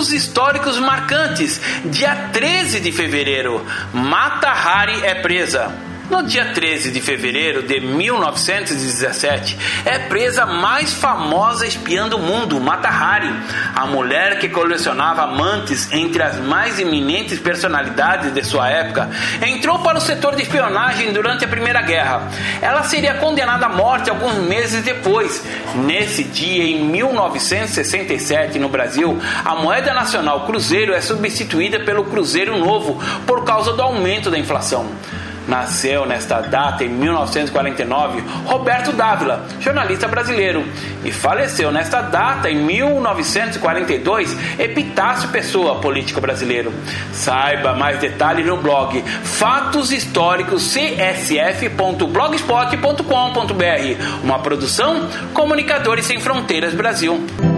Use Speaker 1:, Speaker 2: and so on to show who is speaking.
Speaker 1: Fatos históricos marcantes. Dia 13 de fevereiro, Mata Hari é presa. No dia 13 de fevereiro de 1917, é presa a mais famosa espiã do mundo, Mata Hari, a mulher que colecionava amantes entre as mais eminentes personalidades de sua época. Entrou para o setor de espionagem durante a Primeira Guerra. Ela seria condenada à morte alguns meses depois. Nesse dia, em 1967, no Brasil, a moeda nacional cruzeiro é substituída pelo cruzeiro novo por causa do aumento da inflação. Nasceu nesta data, em 1949, Roberto Dávila, jornalista brasileiro, e faleceu nesta data, em 1942, Epitácio Pessoa, político brasileiro. Saiba mais detalhes no blog Fatos Históricos csf.blogspot.com.br, uma produção Comunicadores Sem Fronteiras Brasil.